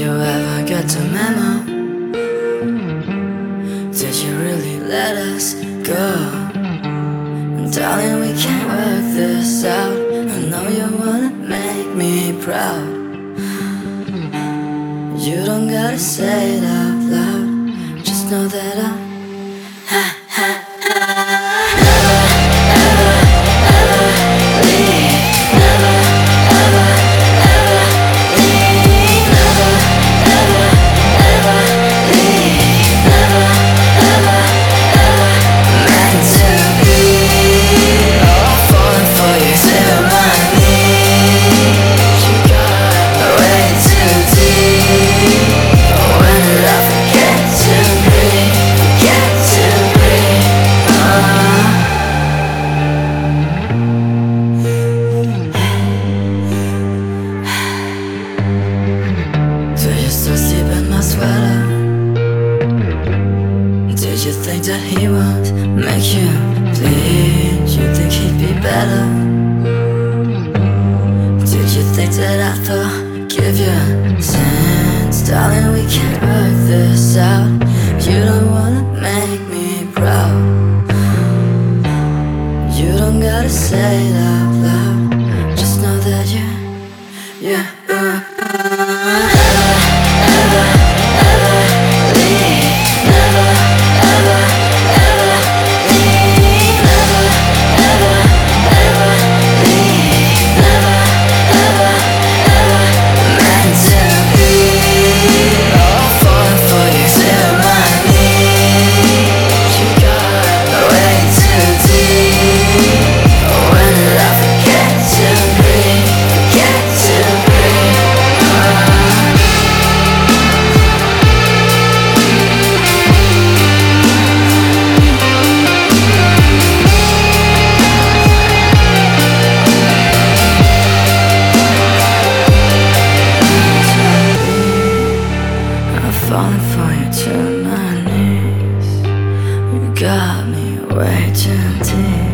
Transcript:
you ever get the memo? Did you really let us go? Darling, we can't work this out. I know you wanna make me proud. You don't gotta say it out loud. Just know that I sweater. Did you think that he would make you bleed? You think he'd be better? Did you think that I'd forgive your sins? Darling, we can't work this out. You don't wanna make me proud. You don't gotta say it out loud. Just know that you falling for you to my knees. You got me way too deep.